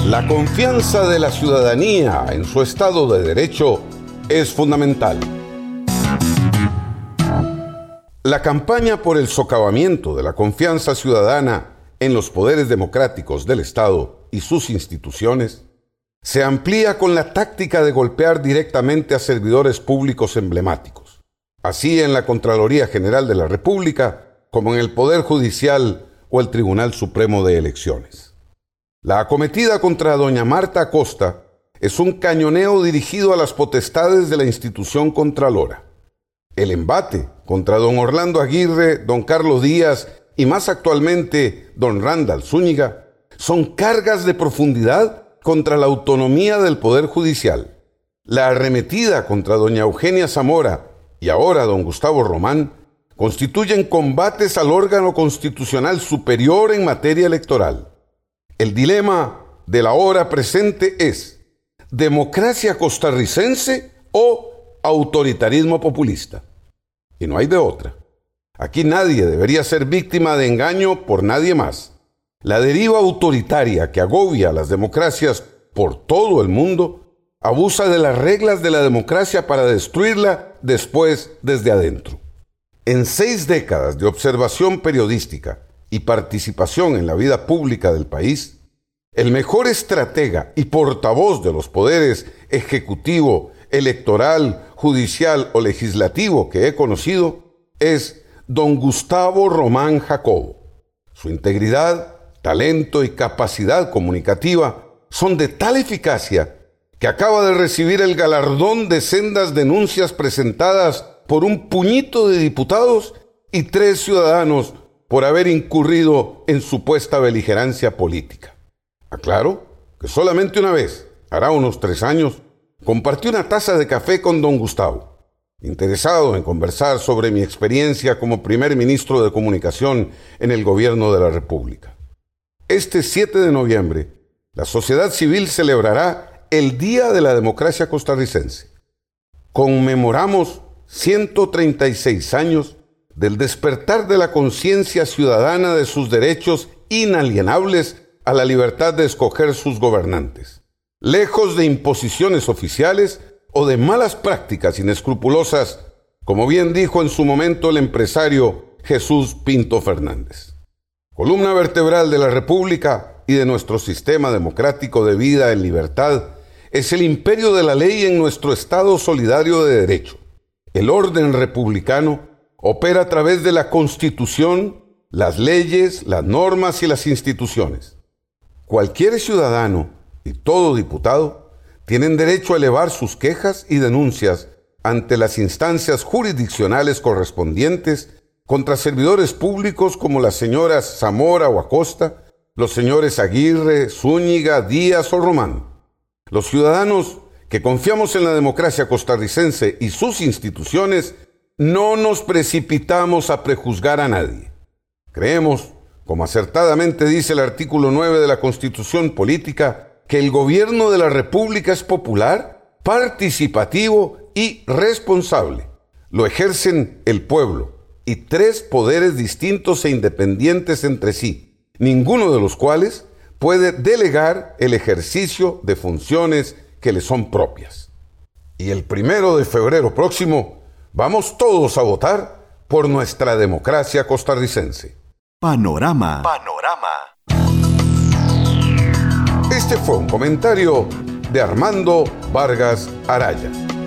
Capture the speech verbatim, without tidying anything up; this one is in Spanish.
La confianza de la ciudadanía en su Estado de Derecho es fundamental. La campaña por el socavamiento de la confianza ciudadana en los poderes democráticos del Estado y sus instituciones se amplía con la táctica de golpear directamente a servidores públicos emblemáticos, así en la Contraloría General de la República como en el Poder Judicial o el Tribunal Supremo de Elecciones. La acometida contra doña Marta Acosta es un cañoneo dirigido a las potestades de la institución contralora. El embate contra don Orlando Aguirre, don Carlos Díaz y más actualmente don Randall Zúñiga son cargas de profundidad contra la autonomía del Poder Judicial. La arremetida contra doña Eugenia Zamora y ahora don Gustavo Román constituyen combates al órgano constitucional superior en materia electoral. El dilema de la hora presente es: ¿democracia costarricense o autoritarismo populista? Y no hay de otra. Aquí nadie debería ser víctima de engaño por nadie más. La deriva autoritaria que agobia a las democracias por todo el mundo abusa de las reglas de la democracia para destruirla después desde adentro. En seis décadas de observación periodística y participación en la vida pública del país, el mejor estratega y portavoz de los poderes ejecutivo, electoral, judicial o legislativo que he conocido es don Gustavo Román Jacobo. Su integridad, talento y capacidad comunicativa son de tal eficacia que acaba de recibir el galardón de sendas denuncias presentadas por un puñito de diputados y tres ciudadanos por haber incurrido en supuesta beligerancia política. Aclaro que solamente una vez, hará unos tres años, compartí una taza de café con don Gustavo, interesado en conversar sobre mi experiencia como primer ministro de Comunicación en el gobierno de la República. Este siete de noviembre, la sociedad civil celebrará el Día de la Democracia Costarricense. Conmemoramos ciento treinta y seis años del despertar de la conciencia ciudadana de sus derechos inalienables a la libertad de escoger sus gobernantes, lejos de imposiciones oficiales o de malas prácticas inescrupulosas, como bien dijo en su momento el empresario Jesús Pinto Fernández. Columna vertebral de la República y de nuestro sistema democrático de vida en libertad es el imperio de la ley en nuestro Estado solidario de derecho. El orden republicano opera a través de la Constitución, las leyes, las normas y las instituciones. Cualquier ciudadano y todo diputado tienen derecho a elevar sus quejas y denuncias ante las instancias jurisdiccionales correspondientes contra servidores públicos como las señoras Zamora o Acosta, los señores Aguirre, Zúñiga, Díaz o Román. Los ciudadanos que confiamos en la democracia costarricense y sus instituciones no nos precipitamos a prejuzgar a nadie. Creemos, como acertadamente dice el artículo nueve de la Constitución Política, que el gobierno de la República es popular, participativo y responsable. Lo ejercen el pueblo y tres poderes distintos e independientes entre sí, ninguno de los cuales puede delegar el ejercicio de funciones que le son propias. Y el primero de febrero próximo vamos todos a votar por nuestra democracia costarricense. Panorama. Panorama. Este fue un comentario de Armando Vargas Araya.